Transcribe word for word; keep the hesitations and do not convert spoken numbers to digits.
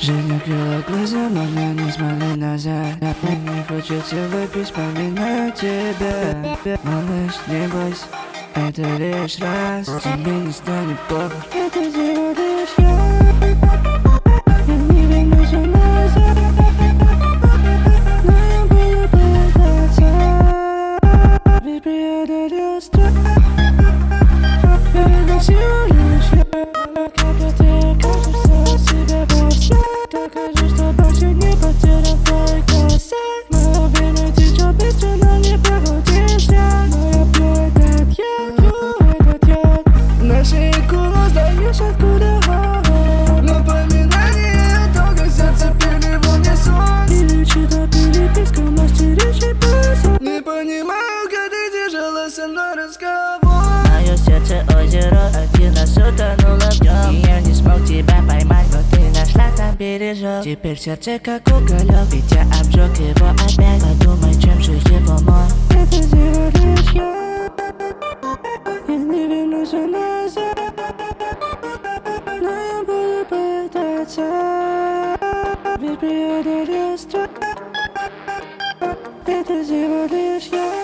Жизнь открыла глаза, можно не смотреть назад. Мне не хочется выпить, вспоминаю тебя. Малыш, не бойся, это лишь раз. Тебе не станет плохо, это всего лишь я. Я не вернусь назад, но я буду пытаться. Ведь преодолел страх. Это всего лишь я. Когда ты кажешься себе во снах, докажи, что больше не потерял твой косяк. Мое время течет быстро, но не проходишь я. Но я пью этот яд, пью этот яд. Наши кулы сдаешь откуда. Напоминание, долго сердце пели в унисон. Или чья-то переписка, мастерящий песен. Не понимаю, как ты держала со мной разговор. Мое сердце озеро, один раз утонуло в нем. И я не смог тебя поймать, но ты нашла там бережок. Теперь сердце как уголек, ведь я обжег его опять. Подумай, чем же его мой. Это всего лишь я. Я не вернусь назад, но я буду пытаться. Ведь преодолел страх. Это всего лишь я.